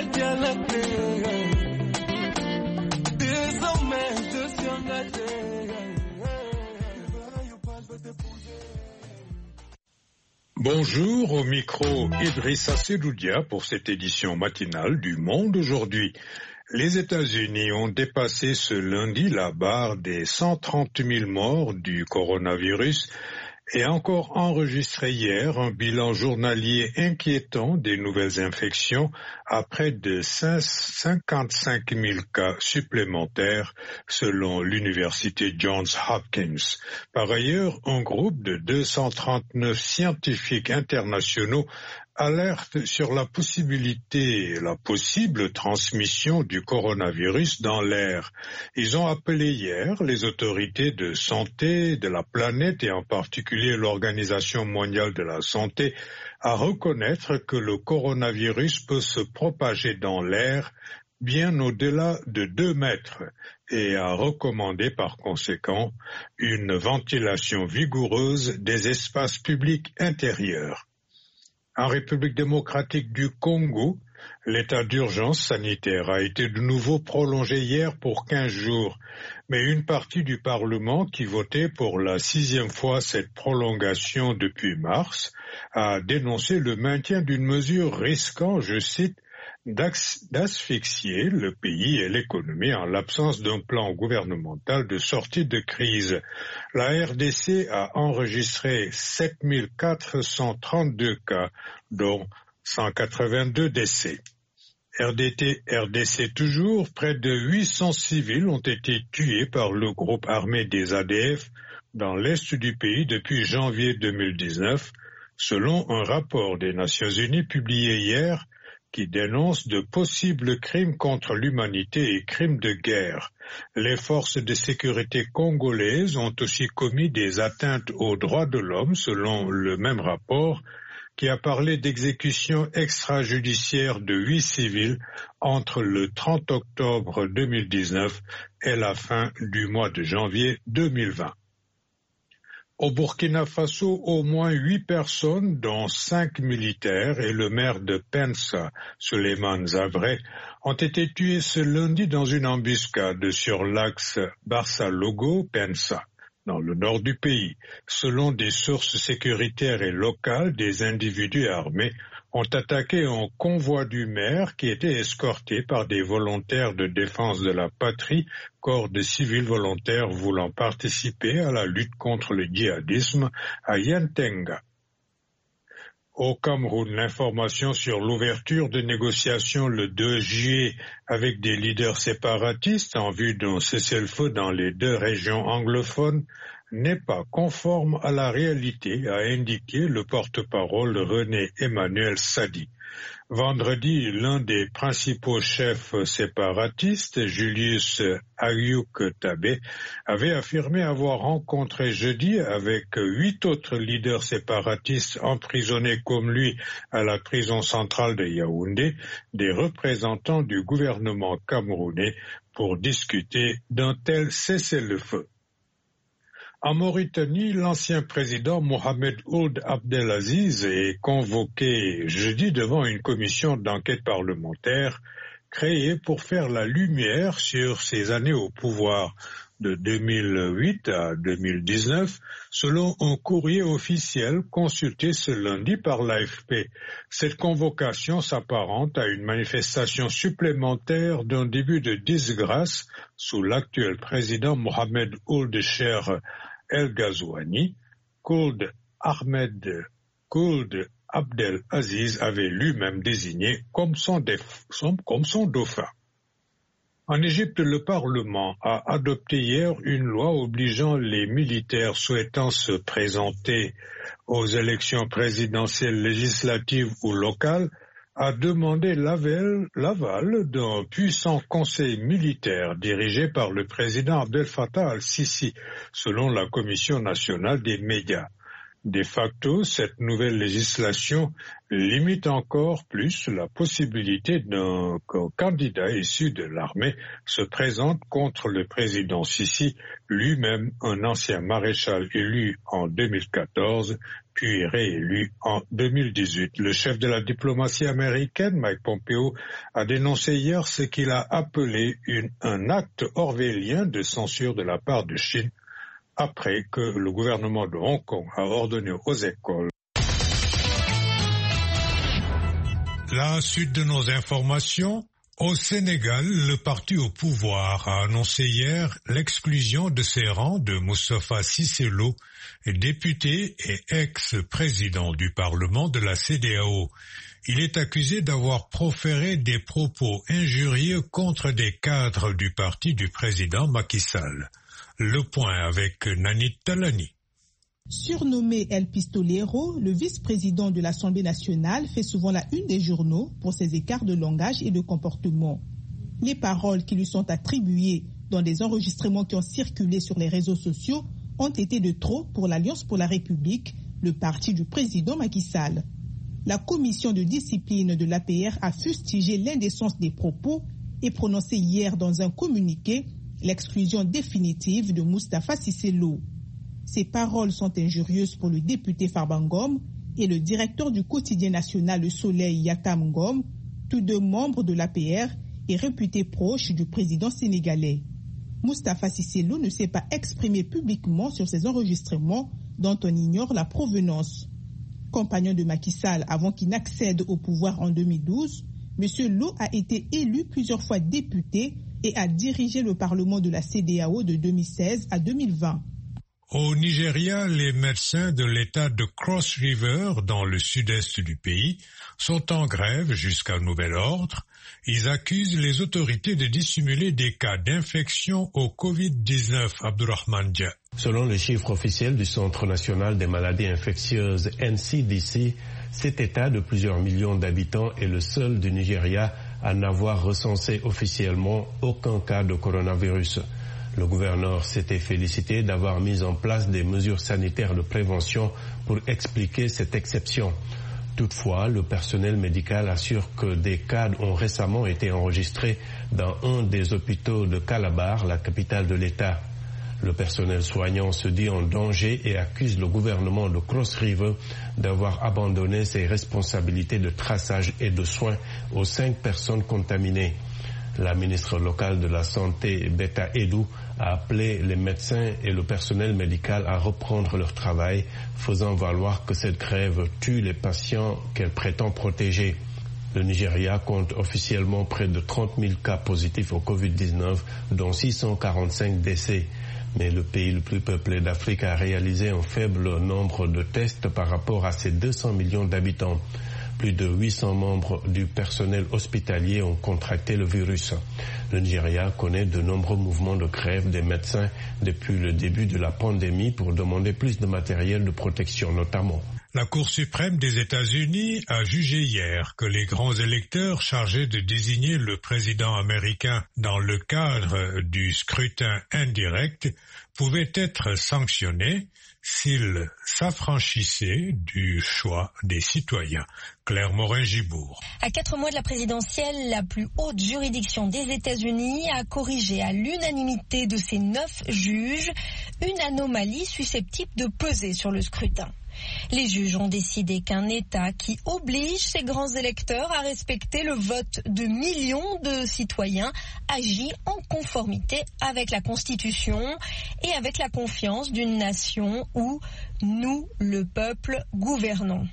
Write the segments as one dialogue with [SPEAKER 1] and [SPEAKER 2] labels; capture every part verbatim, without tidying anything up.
[SPEAKER 1] Bonjour, au micro Idrissa Sedoudia pour cette édition matinale du Monde aujourd'hui. Les États-Unis ont dépassé ce lundi la barre des cent trente mille morts du coronavirus et encore enregistré hier un bilan journalier inquiétant des nouvelles infections à près de cinquante-cinq mille cas supplémentaires selon l'université Johns Hopkins. Par ailleurs, un groupe de deux cent trente-neuf scientifiques internationaux alerte sur la possibilité, la possible transmission du coronavirus dans l'air. Ils ont appelé hier les autorités de santé de la planète et en particulier l'Organisation mondiale de la santé à reconnaître que le coronavirus peut se propager dans l'air bien au-delà de deux mètres et à recommander par conséquent une ventilation vigoureuse des espaces publics intérieurs. En République démocratique du Congo, l'état d'urgence sanitaire a été de nouveau prolongé hier pour quinze jours, mais une partie du Parlement qui votait pour la sixième fois cette prolongation depuis mars a dénoncé le maintien d'une mesure risquant, je cite, d'asphyxier le pays et l'économie en l'absence d'un plan gouvernemental de sortie de crise. La R D C a enregistré sept mille quatre cent trente-deux cas, dont cent quatre-vingt-deux décès. R D T, R D C toujours, près de huit cents civils ont été tués par le groupe armé des A D F dans l'est du pays depuis janvier deux mille dix-neuf, selon un rapport des Nations Unies publié hier, qui dénonce de possibles crimes contre l'humanité et crimes de guerre. Les forces de sécurité congolaises ont aussi commis des atteintes aux droits de l'homme, selon le même rapport, qui a parlé d'exécutions extrajudiciaires de huit civils entre le trente octobre deux mille dix-neuf et la fin du mois de janvier deux mille vingt. Au Burkina Faso, au moins huit personnes, dont cinq militaires et le maire de Pensa, Souleymane Zavre, ont été tués ce lundi dans une embuscade sur l'axe Barça-Logo-Pensa, dans le nord du pays. Selon des sources sécuritaires et locales, des individus armés ont attaqué un convoi du maire qui était escorté par des volontaires de défense de la patrie, corps de civils volontaires voulant participer à la lutte contre le djihadisme à Yantenga. Au Cameroun, l'information sur l'ouverture de négociations le deux juillet avec des leaders séparatistes en vue d'un cessez-le-feu dans les deux régions anglophones n'est pas conforme à la réalité, a indiqué le porte-parole René Emmanuel Sadi. Vendredi, l'un des principaux chefs séparatistes, Julius Ayuk Tabé, avait affirmé avoir rencontré jeudi avec huit autres leaders séparatistes emprisonnés comme lui à la prison centrale de Yaoundé, des représentants du gouvernement camerounais pour discuter d'un tel cessez-le-feu. En Mauritanie, l'ancien président Mohamed Ould Abdelaziz est convoqué jeudi devant une commission d'enquête parlementaire créée pour faire la lumière sur ses années au pouvoir de deux mille huit à deux mille dix-neuf, selon un courrier officiel consulté ce lundi par l'A F P. Cette convocation s'apparente à une manifestation supplémentaire d'un début de disgrâce sous l'actuel président Mohamed Ould Cheikh El Ghazouani. Ould Ahmed Ould Abdel Aziz avait lui-même désigné comme son, déf, son, comme son dauphin. En Égypte, le Parlement a adopté hier une loi obligeant les militaires souhaitant se présenter aux élections présidentielles, législatives ou locales à demander l'aval, l'aval d'un puissant conseil militaire dirigé par le président Abdel Fattah al-Sisi, selon la Commission nationale des médias. De facto, cette nouvelle législation limite encore plus la possibilité d'un candidat issu de l'armée se présente contre le président Sisi, lui-même un ancien maréchal élu en deux mille quatorze, puis réélu en deux mille dix-huit. Le chef de la diplomatie américaine, Mike Pompeo, a dénoncé hier ce qu'il a appelé une, un acte orwellien de censure de la part de Chine, après que le gouvernement de Hong Kong a ordonné aux écoles. La suite de nos informations. Au Sénégal, le parti au pouvoir a annoncé hier l'exclusion de ses rangs de Moustapha Cissé Lo, député et ex-président du Parlement de la C D A O. Il est accusé d'avoir proféré des propos injurieux contre des cadres du parti du président Macky Sall. Le point avec Nanit Talani.
[SPEAKER 2] Surnommé El Pistolero, le vice-président de l'Assemblée nationale fait souvent la une des journaux pour ses écarts de langage et de comportement. Les paroles qui lui sont attribuées dans des enregistrements qui ont circulé sur les réseaux sociaux ont été de trop pour l'Alliance pour la République, le parti du président Macky Sall. La commission de discipline de l'A P R a fustigé l'indécence des propos et prononcé hier dans un communiqué l'exclusion définitive de Moustapha Cissé Lo. Ces paroles sont injurieuses pour le député Farba Ngom et le directeur du quotidien national Le Soleil Yatam Ngom, tous deux membres de l'A P R et réputés proches du président sénégalais. Moustapha Cissé Lo ne s'est pas exprimé publiquement sur ces enregistrements dont on ignore la provenance. Compagnon de Macky Sall avant qu'il n'accède au pouvoir en deux mille douze, M. Lo a été élu plusieurs fois député et a dirigé le Parlement de la C D A O de deux mille seize à deux mille vingt.
[SPEAKER 1] Au Nigeria, les médecins de l'État de Cross River, dans le sud-est du pays, sont en grève jusqu'à nouvel ordre. Ils accusent les autorités de dissimuler des cas d'infection au covid dix-neuf. Abdurrahman Dia.
[SPEAKER 3] Selon les chiffres officiels du Centre national des maladies infectieuses N C D C, cet État de plusieurs millions d'habitants est le seul du Nigeria à n'avoir recensé officiellement aucun cas de coronavirus. Le gouverneur s'était félicité d'avoir mis en place des mesures sanitaires de prévention pour expliquer cette exception. Toutefois, le personnel médical assure que des cas ont récemment été enregistrés dans un des hôpitaux de Calabar, la capitale de l'État. Le personnel soignant se dit en danger et accuse le gouvernement de Cross River d'avoir abandonné ses responsabilités de traçage et de soins aux cinq personnes contaminées. La ministre locale de la Santé, Betta Edu, a appelé les médecins et le personnel médical à reprendre leur travail, faisant valoir que cette grève tue les patients qu'elle prétend protéger. Le Nigeria compte officiellement près de trente mille cas positifs au covid dix-neuf, dont six cent quarante-cinq décès. Mais le pays le plus peuplé d'Afrique a réalisé un faible nombre de tests par rapport à ses deux cents millions d'habitants. Plus de huit cents membres du personnel hospitalier ont contracté le virus. Le Nigeria connaît de nombreux mouvements de grève des médecins depuis le début de la pandémie pour demander plus de matériel de protection notamment.
[SPEAKER 1] La Cour suprême des États-Unis a jugé hier que les grands électeurs chargés de désigner le président américain dans le cadre du scrutin indirect pouvaient être sanctionnés s'ils s'affranchissaient du choix des citoyens. Claire Morin-Gibourg.
[SPEAKER 4] À quatre mois de la présidentielle, la plus haute juridiction des États-Unis a corrigé à l'unanimité de ses neuf juges une anomalie susceptible de peser sur le scrutin. Les juges ont décidé qu'un État qui oblige ses grands électeurs à respecter le vote de millions de citoyens agit en conformité avec la Constitution et avec la confiance d'une nation où nous, le peuple, gouvernons.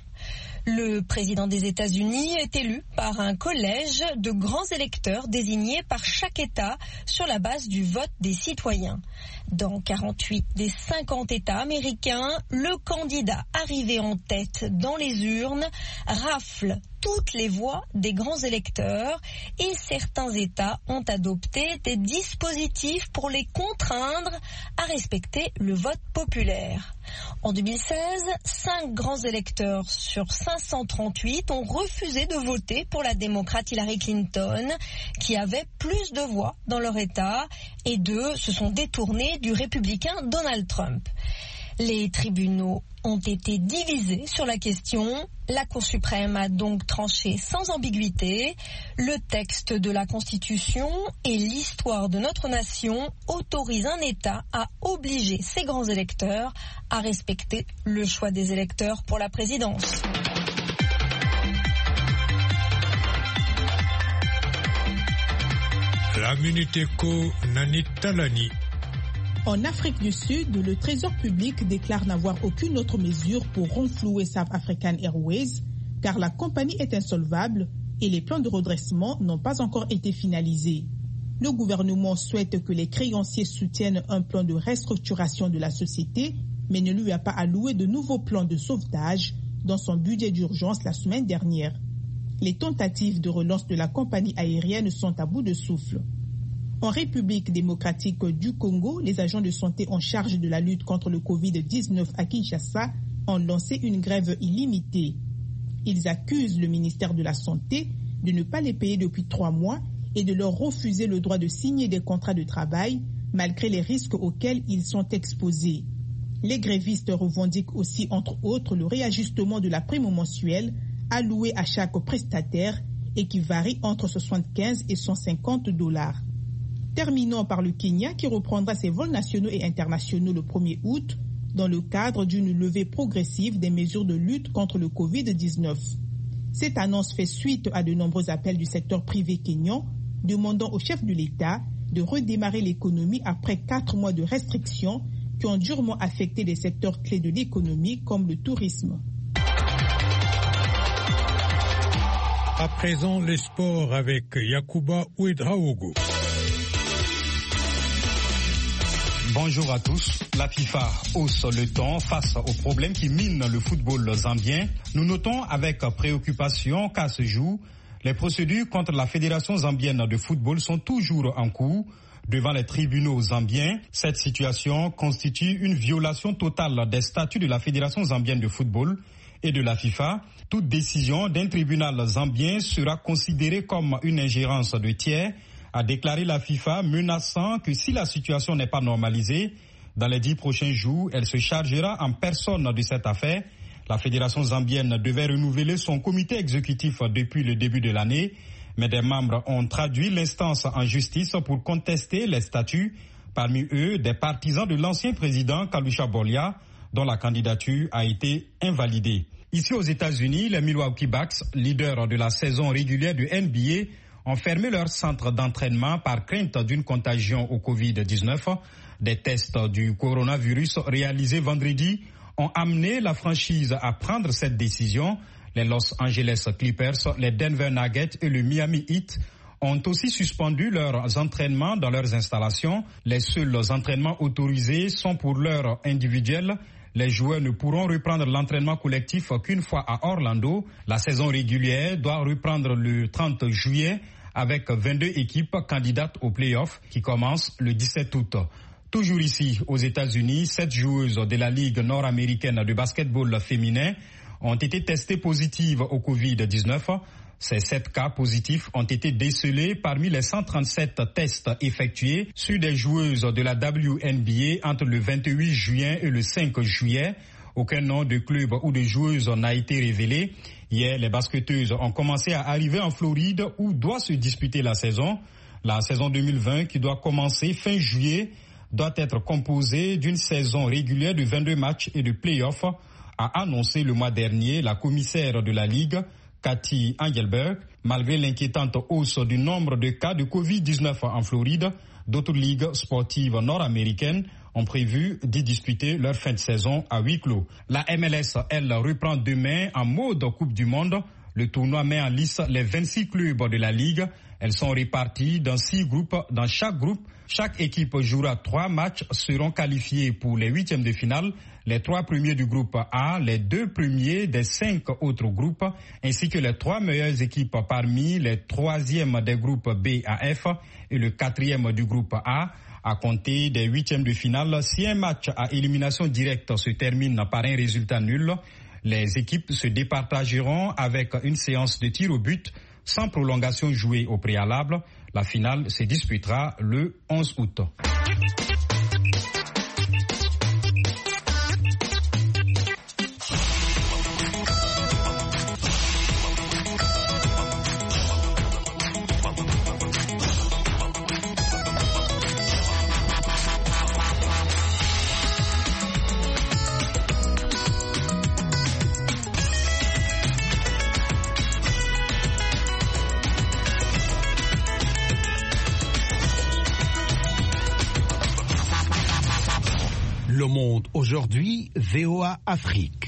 [SPEAKER 4] Le président des États-Unis est élu par un collège de grands électeurs désignés par chaque État sur la base du vote des citoyens. Dans quarante-huit des cinquante États américains, le candidat arrivé en tête dans les urnes rafle toutes les voix des grands électeurs et certains États ont adopté des dispositifs pour les contraindre à respecter le vote populaire. En deux mille seize, cinq grands électeurs sur cinq cent trente-huit ont refusé de voter pour la démocrate Hillary Clinton, qui avait plus de voix dans leur État, et deux se sont détournés du républicain Donald Trump. Les tribunaux ont été divisés sur la question. La Cour suprême a donc tranché sans ambiguïté. Le texte de la Constitution et l'histoire de notre nation autorisent un État à obliger ses grands électeurs à respecter le choix des électeurs pour la présidence.
[SPEAKER 1] La Minute Éco, Nani Talani.
[SPEAKER 2] En Afrique du Sud, le Trésor public déclare n'avoir aucune autre mesure pour renflouer South African Airways, car la compagnie est insolvable et les plans de redressement n'ont pas encore été finalisés. Le gouvernement souhaite que les créanciers soutiennent un plan de restructuration de la société, mais ne lui a pas alloué de nouveaux plans de sauvetage dans son budget d'urgence la semaine dernière. Les tentatives de relance de la compagnie aérienne sont à bout de souffle. En République démocratique du Congo, les agents de santé en charge de la lutte contre le covid dix-neuf à Kinshasa ont lancé une grève illimitée. Ils accusent le ministère de la Santé de ne pas les payer depuis trois mois et de leur refuser le droit de signer des contrats de travail malgré les risques auxquels ils sont exposés. Les grévistes revendiquent aussi, entre autres, le réajustement de la prime mensuelle allouée à chaque prestataire et qui varie entre soixante-quinze et cent cinquante dollars. Terminons par le Kenya qui reprendra ses vols nationaux et internationaux le premier août dans le cadre d'une levée progressive des mesures de lutte contre le covid dix-neuf. Cette annonce fait suite à de nombreux appels du secteur privé kényan demandant au chef de l'État de redémarrer l'économie après quatre mois de restrictions qui ont durement affecté des secteurs clés de l'économie comme le tourisme.
[SPEAKER 1] À présent, les sports avec Yacouba Ouedraogo.
[SPEAKER 5] Bonjour à tous. La FIFA hausse le ton face aux problèmes qui minent le football zambien. Nous notons avec préoccupation qu'à ce jour, les procédures contre la Fédération zambienne de football sont toujours en cours devant les tribunaux zambiens. Cette situation constitue une violation totale des statuts de la Fédération zambienne de football et de la FIFA. Toute décision d'un tribunal zambien sera considérée comme une ingérence de tiers, a déclaré la FIFA, menaçant que si la situation n'est pas normalisée, dans les dix prochains jours, elle se chargera en personne de cette affaire. La Fédération zambienne devait renouveler son comité exécutif depuis le début de l'année, mais des membres ont traduit l'instance en justice pour contester les statuts, parmi eux des partisans de l'ancien président Kalusha Bolia, dont la candidature a été invalidée. Ici aux États-Unis, les Milwaukee Bucks, leaders de la saison régulière du N B A, ont fermé leur centre d'entraînement par crainte d'une contagion au covid dix-neuf. Des tests du coronavirus réalisés vendredi ont amené la franchise à prendre cette décision. Les Los Angeles Clippers, les Denver Nuggets et le Miami Heat ont aussi suspendu leurs entraînements dans leurs installations. Les seuls entraînements autorisés sont pour l'heure individuelle. Les joueurs ne pourront reprendre l'entraînement collectif qu'une fois à Orlando. La saison régulière doit reprendre le trente juillet avec vingt-deux équipes candidates aux playoffs qui commencent le dix-sept août. Toujours ici, aux États-Unis, sept joueuses de la Ligue nord-américaine de basketball féminin ont été testées positives au covid dix-neuf. Ces sept cas positifs ont été décelés parmi les cent trente-sept tests effectués sur des joueuses de la W N B A entre le vingt-huit juin et le cinq juillet. Aucun nom de club ou de joueuse n'a été révélé. Hier, les basketteuses ont commencé à arriver en Floride où doit se disputer la saison. La saison deux mille vingt, qui doit commencer fin juillet, doit être composée d'une saison régulière de vingt-deux matchs et de play-offs, a annoncé le mois dernier la commissaire de la Ligue, Cathy Engelberg. Malgré l'inquiétante hausse du nombre de cas de covid dix-neuf en Floride, d'autres ligues sportives nord-américaines ont prévu d'y disputer leur fin de saison à huis clos. La M L S, elle, reprend demain en mode Coupe du Monde. Le tournoi met en lice les vingt-six clubs de la Ligue. Elles sont réparties dans six groupes. Dans chaque groupe, chaque équipe jouera trois matchs, seront qualifiés pour les huitièmes de finale. Les trois premiers du groupe A, les deux premiers des cinq autres groupes, ainsi que les trois meilleures équipes parmi les troisièmes des groupes B à F et le quatrième du groupe A. À compter des huitièmes de finale, si un match à élimination directe se termine par un résultat nul, les équipes se départageront avec une séance de tir au but sans prolongation jouée au préalable. La finale se disputera le onze août.
[SPEAKER 6] Le Monde aujourd'hui, V O A Afrique.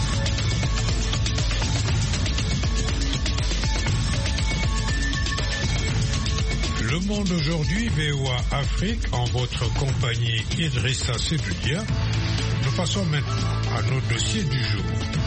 [SPEAKER 1] Le Monde aujourd'hui, V O A Afrique, en votre compagnie Idrissa Sedoudia. Nous passons maintenant à nos dossiers du jour.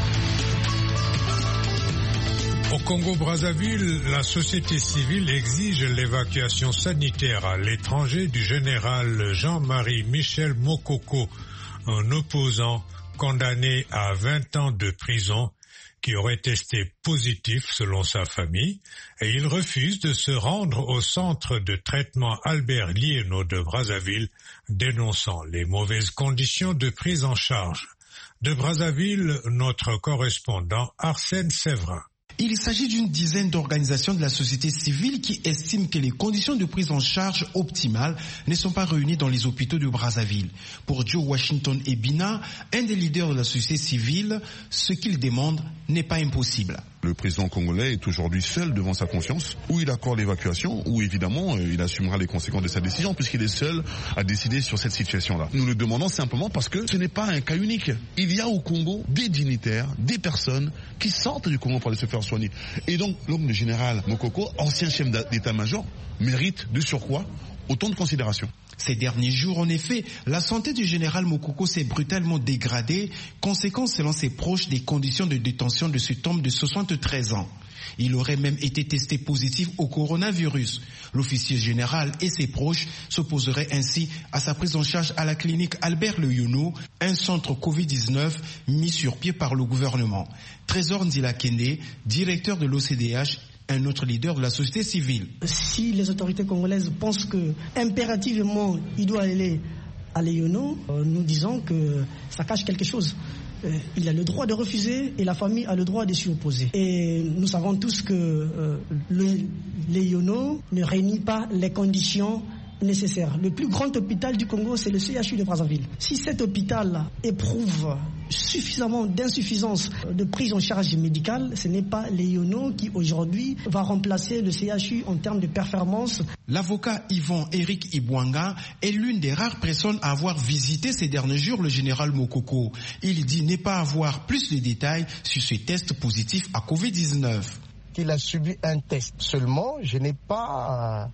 [SPEAKER 1] Au Congo-Brazzaville, la société civile exige l'évacuation sanitaire à l'étranger du général Jean-Marie Michel Mokoko, un opposant condamné à vingt ans de prison qui aurait testé positif selon sa famille, et il refuse de se rendre au centre de traitement Albert Lienot de Brazzaville, dénonçant les mauvaises conditions de prise en charge. De Brazzaville, notre correspondant Arsène Séverin.
[SPEAKER 7] Il s'agit d'une dizaine d'organisations de la société civile qui estiment que les conditions de prise en charge optimales ne sont pas réunies dans les hôpitaux de Brazzaville. Pour Joe Washington Ebina, un des leaders de la société civile, ce qu'il demande n'est pas impossible.
[SPEAKER 8] Le président congolais est aujourd'hui seul devant sa conscience, où il accorde l'évacuation, où évidemment il assumera les conséquences de sa décision, puisqu'il est seul à décider sur cette situation-là. Nous le demandons simplement parce que ce n'est pas un cas unique. Il y a au Congo des dignitaires, des personnes qui sortent du Congo pour aller se faire soigner. Et donc l'homme, le général Mokoko, ancien chef d'état-major, mérite de surcroît autant de considération.
[SPEAKER 7] Ces derniers jours, en effet, la santé du général Mokoko s'est brutalement dégradée, conséquence selon ses proches des conditions de détention de cet homme de soixante-treize ans. Il aurait même été testé positif au coronavirus. L'officier général et ses proches s'opposeraient ainsi à sa prise en charge à la clinique Albert Lienot, un centre covid dix-neuf mis sur pied par le gouvernement. Trésor Ndila-Kende, directeur de l'O C D H, un autre leader de la société civile.
[SPEAKER 9] Si les autorités congolaises pensent que impérativement il doit aller à Lienot, nous disons que ça cache quelque chose. Il a le droit de refuser et la famille a le droit de s'y opposer. Et nous savons tous que euh, le Lienot ne réunit pas les conditions nécessaires. Le plus grand hôpital du Congo, c'est le C H U de Brazzaville. Si cet hôpital éprouve suffisamment d'insuffisance de prise en charge médicale, ce n'est pas Lienot qui aujourd'hui va remplacer le C H U en termes de performance.
[SPEAKER 7] L'avocat Yvon Eric Ibwanga est l'une des rares personnes à avoir visité ces derniers jours le général Mokoko. Il dit ne pas avoir plus de détails sur ce test positif à covid dix-neuf.
[SPEAKER 10] Il a subi un test seulement, je n'ai pas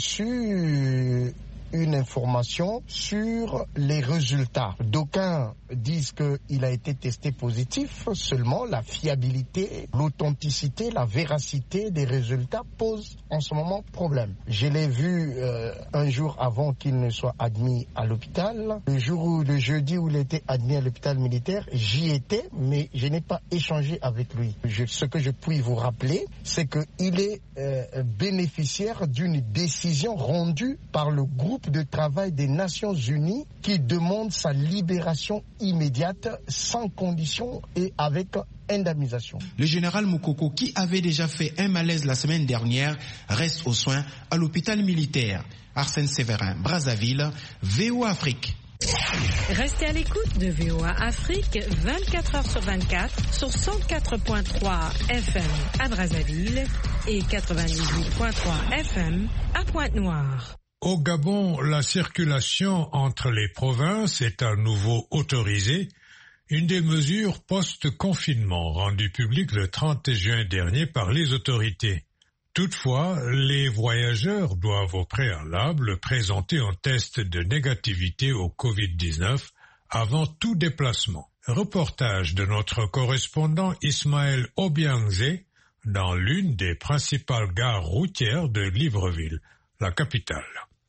[SPEAKER 10] reçu une information sur les résultats. D'aucuns disent qu'il a été testé positif, seulement la fiabilité, l'authenticité, la véracité des résultats posent en ce moment problème. Je l'ai vu euh, un jour avant qu'il ne soit admis à l'hôpital. Le jour où, le jeudi où il était admis à l'hôpital militaire, j'y étais, mais je n'ai pas échangé avec lui. Je, ce que je puis vous rappeler, c'est qu'il est euh, bénéficiaire d'une décision rendue par le groupe de travail des Nations Unies qui demande sa libération immédiate, sans condition et avec indemnisation.
[SPEAKER 7] Le général Mokoko, qui avait déjà fait un malaise la semaine dernière, reste aux soins à l'hôpital militaire. Arsène Séverin, Brazzaville, V O A Afrique.
[SPEAKER 11] Restez à l'écoute de V O A Afrique vingt-quatre heures sur vingt-quatre sur cent quatre virgule trois F M à Brazzaville et quatre-vingt-dix-huit virgule trois F M à Pointe-Noire.
[SPEAKER 1] Au Gabon, la circulation entre les provinces est à nouveau autorisée, une des mesures post-confinement rendues publiques le trente juin dernier par les autorités. Toutefois, les voyageurs doivent au préalable présenter un test de négativité au covid dix-neuf avant tout déplacement. Reportage de notre correspondant Ismaël Obiangze dans l'une des principales gares routières de Libreville, la capitale.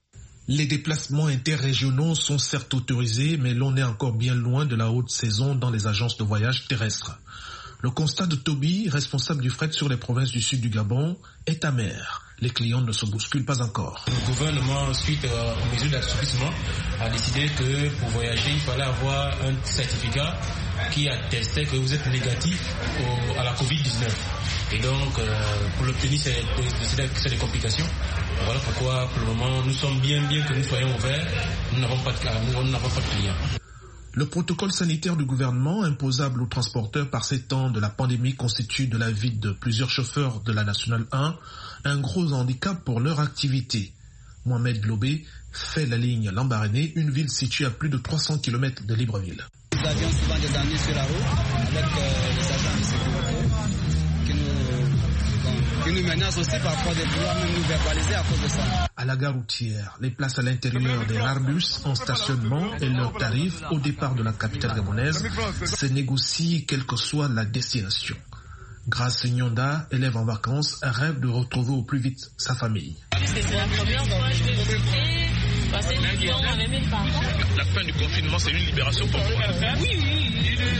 [SPEAKER 12] Les déplacements interrégionaux sont certes autorisés, mais l'on est encore bien loin de la haute saison dans les agences de voyage terrestres. Le constat de Toby, responsable du fret sur les provinces du sud du Gabon, est amer. Les clients ne se bousculent pas encore.
[SPEAKER 13] Le gouvernement, suite aux mesures d'assouplissement, a décidé que pour voyager, il fallait avoir un certificat qui attestait que vous êtes négatif au, à la covid dix-neuf. Et donc, euh, pour l'obtenir, c'est, c'est, c'est des complications. Voilà pourquoi, pour le moment, nous sommes bien, bien que nous soyons ouverts, nous n'avons pas de, nous n'avons pas de clients.
[SPEAKER 12] Le protocole sanitaire du gouvernement imposable aux transporteurs par ces temps de la pandémie constitue de l'avis de plusieurs chauffeurs de la Nationale un un gros handicap pour leur activité. Mohamed Lobé fait la ligne Lambaréné, une ville située à plus de trois cents kilomètres de Libreville.
[SPEAKER 14] Nous avions souvent des amis sur la route avec euh, les agents de sécurité qui nous, qui nous menacent aussi parfois de vouloir même nous verbaliser à cause de ça.
[SPEAKER 12] À la gare routière, les places à l'intérieur des rares bus en stationnement et leurs tarifs au départ de la capitale gabonaise se négocient quelle que soit la destination. Grace Nyonda, élève en vacances, rêve de retrouver au plus vite sa famille.
[SPEAKER 15] C'est la première fois que je vais visiter, passer du temps avec mes parents.
[SPEAKER 16] La fin du confinement, c'est une libération pour toi.
[SPEAKER 15] Oui, oui,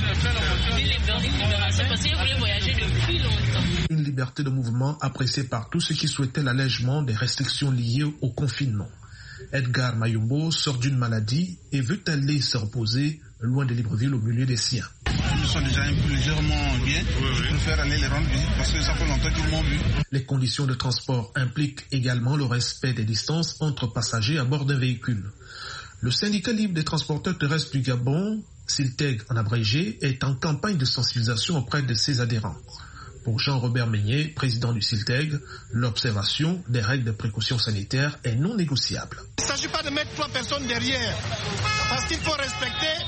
[SPEAKER 15] une libération parce que je voulais voyager depuis longtemps.
[SPEAKER 12] Une liberté de mouvement appréciée par tous ceux qui souhaitaient l'allègement des restrictions liées au confinement. Edgar Mayumbo sort d'une maladie et veut aller se reposer loin de Libreville au milieu des siens.
[SPEAKER 17] Ils sont déjà un peu légèrement bien. Oui, oui. Je préfère aller les rendre visite parce que ça fait longtemps qu'ils m'ont vu.
[SPEAKER 12] Les conditions de transport impliquent également le respect des distances entre passagers à bord d'un véhicule. Le syndicat libre des transporteurs terrestres du Gabon, SILTEG en abrégé, est en campagne de sensibilisation auprès de ses adhérents. Pour Jean-Robert Meignet, président du SILTEG, l'observation des règles de précaution sanitaire est non négociable.
[SPEAKER 18] Il ne s'agit pas de mettre trois personnes derrière, parce qu'il faut respecter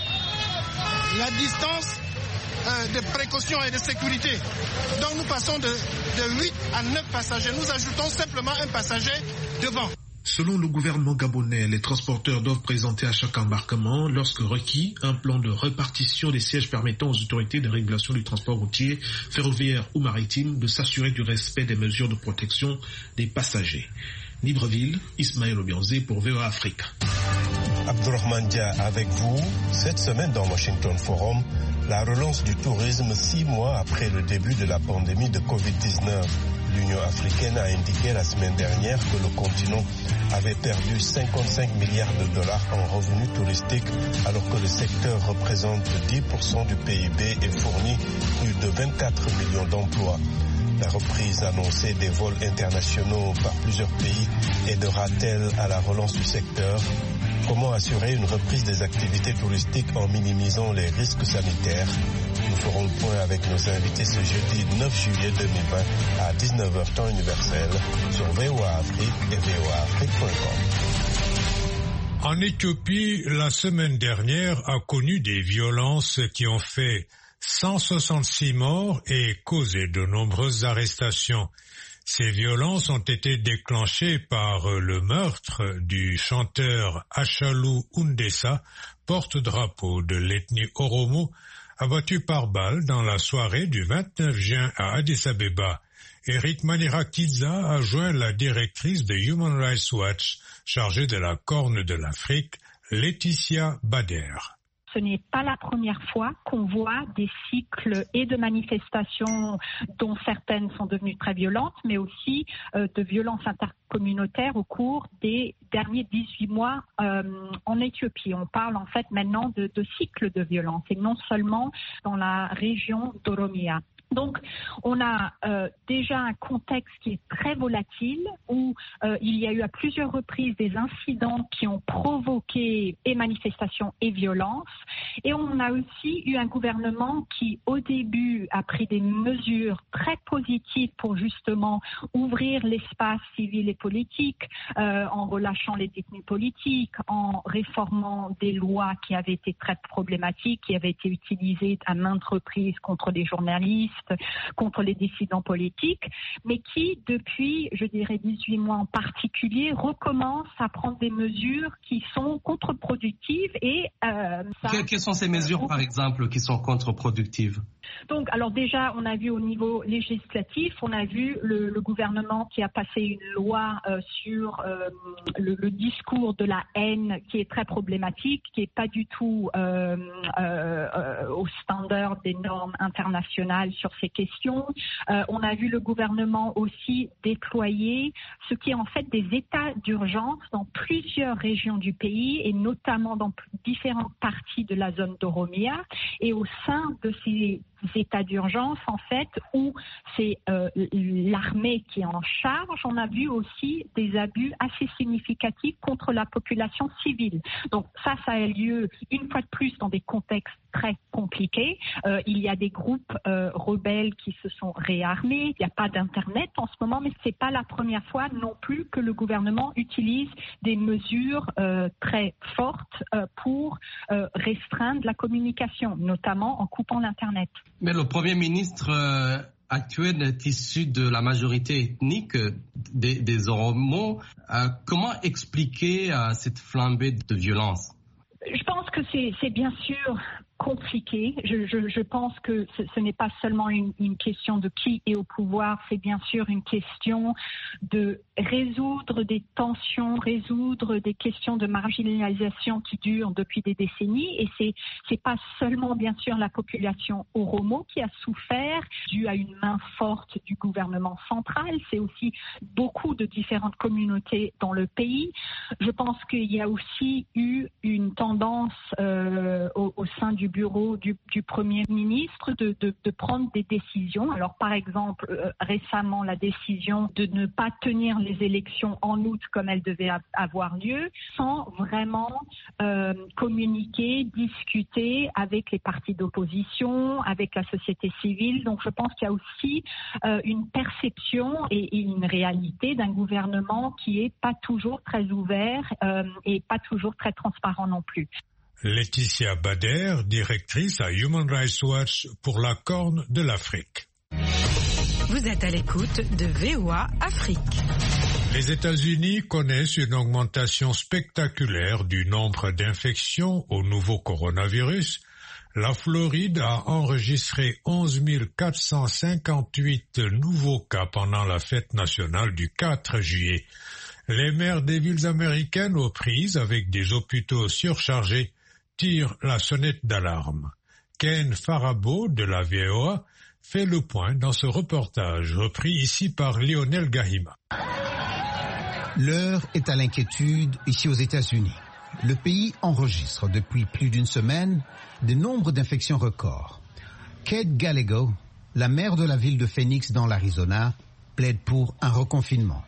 [SPEAKER 18] la distance euh, de précaution et de sécurité. Donc nous passons de, de huit à neuf passagers. Nous ajoutons simplement un passager devant.
[SPEAKER 12] Selon le gouvernement gabonais, les transporteurs doivent présenter à chaque embarquement, lorsque requis, un plan de répartition des sièges permettant aux autorités de régulation du transport routier, ferroviaire ou maritime de s'assurer du respect des mesures de protection des passagers. Libreville, Ismaël Obianzé pour V O A Afrique.
[SPEAKER 19] Abdourahmane Dia avec vous. Cette semaine dans Washington Forum, la relance du tourisme six mois après le début de la pandémie de covid dix-neuf. L'Union africaine a indiqué la semaine dernière que le continent avait perdu cinquante-cinq milliards de dollars en revenus touristiques alors que le secteur représente dix pour cent du P I B et fournit plus de vingt-quatre millions d'emplois. La reprise annoncée des vols internationaux par plusieurs pays aidera-t-elle à la relance du secteur ? Comment assurer une reprise des activités touristiques en minimisant les risques sanitaires ? Nous ferons le point avec nos invités ce jeudi neuf juillet deux mille vingt à dix-neuf heures temps universel sur V O A Afrique et V O A Afrique point com.
[SPEAKER 1] En Éthiopie, la semaine dernière a connu des violences qui ont fait cent soixante-six morts et causé de nombreuses arrestations. Ces violences ont été déclenchées par le meurtre du chanteur Hachalu Hundessa, porte-drapeau de l'ethnie Oromo, abattu par balle dans la soirée du vingt-neuf juin à Addis Abeba. Eric Manirakiza a joint la directrice de Human Rights Watch, chargée de la Corne de l'Afrique, Laetitia Bader.
[SPEAKER 20] Ce n'est pas la première fois qu'on voit des cycles et de manifestations dont certaines sont devenues très violentes, mais aussi euh, de violences intercommunautaires au cours des derniers dix-huit mois euh, en Éthiopie. On parle en fait maintenant de, de cycles de violence et non seulement dans la région d'Oromia. Donc, on a euh, déjà un contexte qui est très volatile où euh, il y a eu à plusieurs reprises des incidents qui ont provoqué et manifestations et violences. Et on a aussi eu un gouvernement qui, au début, a pris des mesures très positives pour justement ouvrir l'espace civil et politique euh, en relâchant les détenus politiques, en réformant des lois qui avaient été très problématiques, qui avaient été utilisées à maintes reprises contre les journalistes, contre les dissidents politiques, mais qui, depuis, je dirais, dix-huit mois en particulier, recommence à prendre des mesures qui sont contre-productives et... Euh, ça...
[SPEAKER 21] Que, quelles sont ces mesures, par exemple, qui sont contre-productives ?
[SPEAKER 20] Donc, alors déjà, on a vu au niveau législatif, on a vu le, le gouvernement qui a passé une loi euh, sur euh, le, le discours de la haine qui est très problématique, qui n'est pas du tout euh, euh, au standard des normes internationales sur ces questions. Euh, on a vu le gouvernement aussi déployer ce qui est en fait des états d'urgence dans plusieurs régions du pays et notamment dans différentes parties de la zone d'Oromia. Et au sein de ces états d'urgence, en fait, où c'est euh, l'armée qui est en charge, on a vu aussi des abus assez significatifs contre la population civile. Donc ça, ça a lieu une fois de plus dans des contextes très compliqués. Euh, il y a des groupes euh, rebelles qui se sont réarmés. Il n'y a pas d'Internet en ce moment, mais c'est pas la première fois non plus que le gouvernement utilise des mesures euh, très fortes euh, pour euh, restreindre la communication, notamment en coupant l'Internet.
[SPEAKER 21] Mais le Premier ministre euh, actuel est issu de la majorité ethnique des, des Oromos. Euh, comment expliquer euh, cette flambée de violence?
[SPEAKER 20] Je pense que c'est, c'est bien sûr compliqué. Je, je, je pense que ce, ce n'est pas seulement une, une question de qui est au pouvoir, c'est bien sûr une question de résoudre des tensions, résoudre des questions de marginalisation qui durent depuis des décennies. Et c'est c'est pas seulement bien sûr la population oromo qui a souffert dû à une main forte du gouvernement central. C'est aussi beaucoup de différentes communautés dans le pays. Je pense qu'il y a aussi eu une tendance euh, au, au sein du bureau du, du Premier ministre de, de, de prendre des décisions. Alors par exemple, euh, récemment la décision de ne pas tenir les élections en août comme elles devaient avoir lieu, sans vraiment euh, communiquer, discuter avec les partis d'opposition, avec la société civile. Donc je pense qu'il y a aussi euh, une perception et, et une réalité d'un gouvernement qui est pas toujours très ouvert euh, et pas toujours très transparent non plus.
[SPEAKER 1] Laetitia Bader, directrice à Human Rights Watch pour la Corne de l'Afrique.
[SPEAKER 11] Vous êtes à l'écoute de V O A Afrique.
[SPEAKER 1] Les États-Unis connaissent une augmentation spectaculaire du nombre d'infections au nouveau coronavirus. La Floride a enregistré onze mille quatre cent cinquante-huit nouveaux cas pendant la fête nationale du quatre juillet. Les maires des villes américaines aux prises avec des hôpitaux surchargés tirent la sonnette d'alarme. Ken Farabo de la V O A fait le point dans ce reportage repris ici par Lionel Gahima.
[SPEAKER 6] L'heure est à l'inquiétude ici aux États-Unis. Le pays enregistre depuis plus d'une semaine des nombres d'infections records. Kate Gallego, la maire de la ville de Phoenix dans l'Arizona, plaide pour un reconfinement.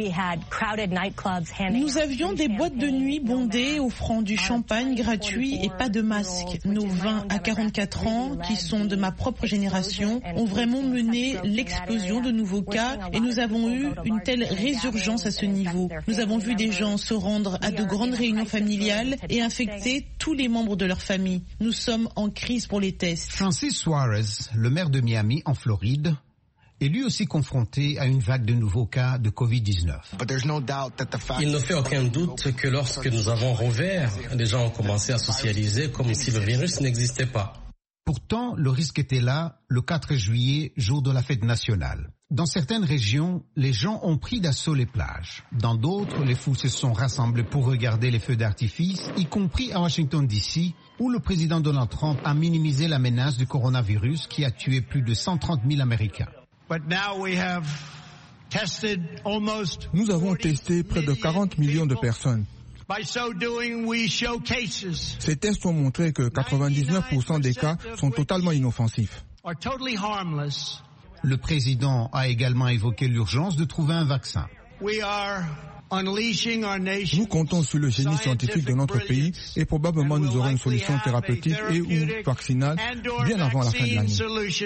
[SPEAKER 2] Nous avions des boîtes de nuit bondées, offrant du champagne gratuit et pas de masques. Nos vingt à quarante-quatre ans, qui sont de ma propre génération, ont vraiment mené l'explosion de nouveaux cas et nous avons eu une telle résurgence à ce niveau. Nous avons vu des gens se rendre à de grandes réunions familiales et infecter tous les membres de leur famille. Nous sommes en crise pour les tests.
[SPEAKER 6] Francis Suarez, le maire de Miami en Floride, est lui aussi confronté à une vague de nouveaux cas de covid dix-neuf.
[SPEAKER 21] Il ne fait aucun doute que lorsque nous avons rouvert, les gens ont commencé à socialiser comme si le virus n'existait pas.
[SPEAKER 6] Pourtant, le risque était là le quatre juillet, jour de la fête nationale. Dans certaines régions, les gens ont pris d'assaut les plages. Dans d'autres, les foules se sont rassemblées pour regarder les feux d'artifice, y compris à Washington D C, où le président Donald Trump a minimisé la menace du coronavirus qui a tué plus de cent trente mille Américains.
[SPEAKER 3] Nous avons testé près de quarante millions de personnes. Ces tests ont montré que quatre-vingt-dix-neuf pour cent des cas sont totalement inoffensifs.
[SPEAKER 6] Le président a également évoqué l'urgence de trouver un vaccin.
[SPEAKER 3] Nous comptons sur le génie scientifique de notre pays et probablement nous aurons une solution thérapeutique et ou vaccinale bien avant la fin de l'année.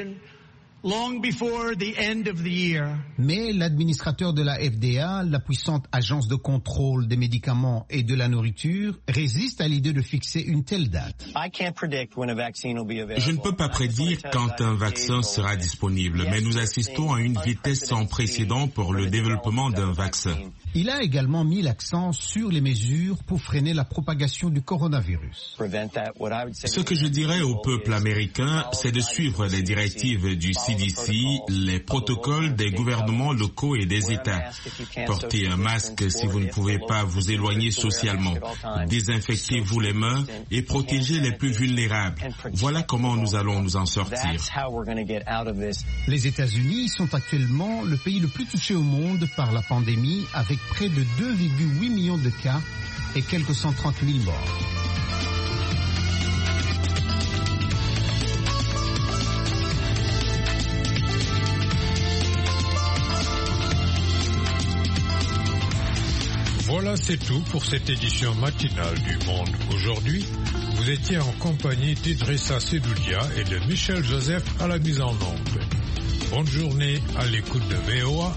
[SPEAKER 6] Mais l'administrateur de la F D A, la puissante agence de contrôle des médicaments et de la nourriture, résiste à l'idée de fixer une telle date.
[SPEAKER 22] Je ne peux pas prédire quand un vaccin sera disponible, mais nous assistons à une vitesse sans précédent pour le développement d'un vaccin.
[SPEAKER 6] Il a également mis l'accent sur les mesures pour freiner la propagation du coronavirus.
[SPEAKER 22] Ce que je dirais au peuple américain, c'est de suivre les directives du C D C, les protocoles des gouvernements locaux et des États. Portez un masque si vous ne pouvez pas vous éloigner socialement. Désinfectez-vous les mains et protégez les plus vulnérables. Voilà comment nous allons nous en sortir.
[SPEAKER 6] Les États-Unis sont actuellement le pays le plus touché au monde par la pandémie, avec près de deux virgule huit millions de cas et quelques cent trente mille morts.
[SPEAKER 1] Voilà, c'est tout pour cette édition matinale du Monde aujourd'hui. Vous étiez en compagnie d'Idrissa Sedoudia et de Michel Joseph à la mise en onde. Bonne journée à l'écoute de V O A